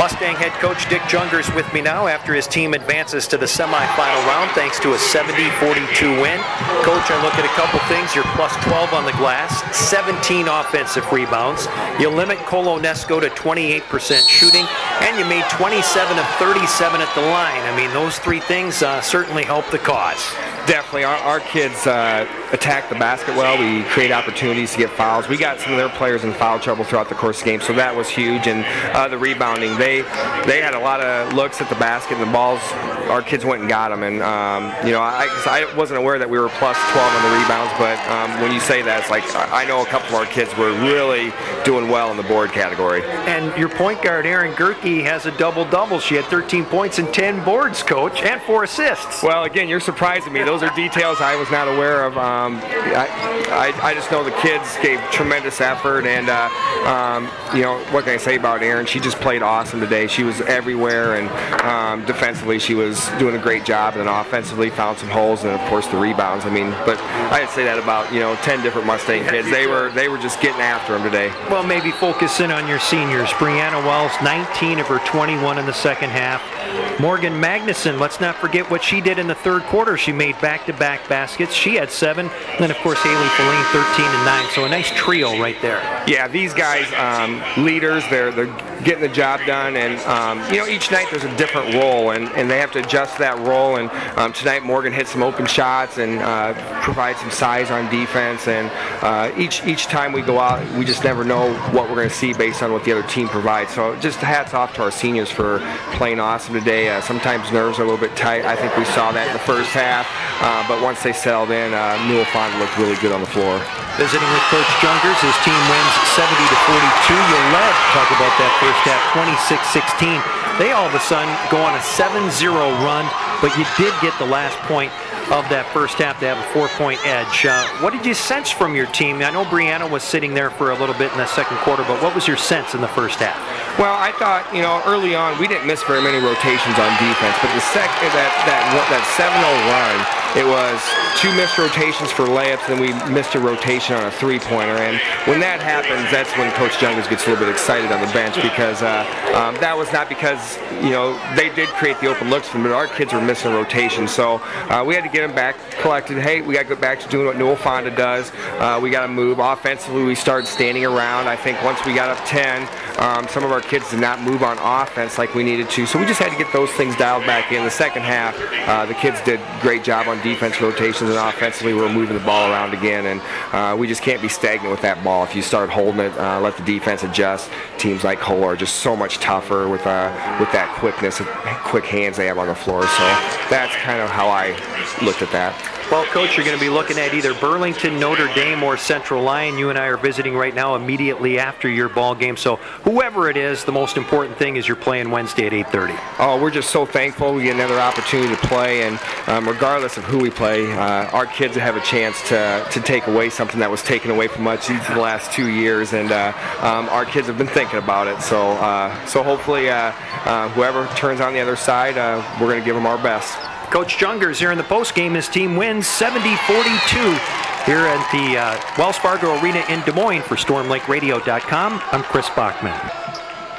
Mustang head coach Dick Jungers with me now after his team advances to the semifinal round thanks to a 70-42 win. Coach, I look at a couple things. You're plus 12 on the glass, 17 offensive rebounds. You limit Kolonesko to 28% shooting, and you made 27 of 37 at the line. I mean, those three things certainly help the cause. Definitely. Our kids attack the basket well. We create opportunities to get fouls. We got some of their players in foul trouble throughout the course of the game, so that was huge. And the rebounding, they had a lot of looks at the basket and the balls. Our kids went and got them. And, I wasn't aware that we were plus 12 on the rebounds, but when you say that, it's like I know a couple of our kids were really doing well in the board category. And your point guard, Erin Gerke, has a double-double. She had 13 points and 10 boards, Coach, and 4 assists. Well, again, you're surprising me. Those are details I was not aware of. I just know the kids gave tremendous effort, and what can I say about Erin? She just played awesome today. She was everywhere, and defensively she was doing a great job, and then offensively found some holes, and of course the rebounds. I mean, but I'd say that about 10 different Mustang kids. They were just getting after them today. Well, maybe focus in on your seniors. Brianna Wells, 19 of her 21 in the second half. Morgan Magnuson, let's not forget what she did in the third quarter. She made back-to-back baskets. She had 7. And then, of course, Haley Feline, 13 and 9. So a nice trio right there. Yeah, these guys, leaders, they're getting the job done. And, each night there's a different role, and they have to adjust that role. And tonight Morgan hit some open shots and provide some size on defense. And each time we go out, we just never know what we're going to see based on what the other team provides. So just hats off to our seniors for playing awesome today. Sometimes nerves are a little bit tight. I think we saw that in the first half. But once they settled in, Newell Fonda looked really good on the floor. Visiting with Coach Jungers, his team wins 70-42. You led, talk about that first half, 26-16. They all of a sudden go on a 7-0 run, but you did get the last point of that first half to have a 4-point edge. What did you sense from your team? I know Brianna was sitting there for a little bit in the second quarter, but what was your sense in the first half? Well, I thought, early on, we didn't miss very many rotations on defense, but that 7-0 run, it was 2 missed rotations for layups, and we missed a rotation on a three-pointer. And when that happens, that's when Coach Jungers gets a little bit excited on the bench, because that was not because, they did create the open looks for them, but our kids were missing rotations. So we had to get them back collected. Hey, we got to get back to doing what Newell Fonda does. We got to move. Offensively, we started standing around. I think once we got up 10, some of our kids did not move on offense like we needed to. So we just had to get those things dialed back in. The second half, the kids did a great job on defense rotations, and offensively we were moving the ball around again. And we just can't be stagnant with that ball. If you start holding it, let the defense adjust. Teams like Cole are just so much tougher with that quickness and quick hands they have on the floor. So that's kind of how I looked at that. Well, Coach, you're going to be looking at either Burlington, Notre Dame, or Central Lyon. You and I are visiting right now immediately after your ball game. So whoever it is, the most important thing is you're playing Wednesday at 8:30. Oh, we're just so thankful we get another opportunity to play. And regardless of who we play, our kids have a chance to take away something that was taken away from us each of the last 2 years. And our kids have been thinking about it. So hopefully whoever turns on the other side, we're going to give them our best. Coach Jungers here in the postgame. His team wins 70-42 here at the Wells Fargo Arena in Des Moines. For StormLakeRadio.com, I'm Chris Bachman.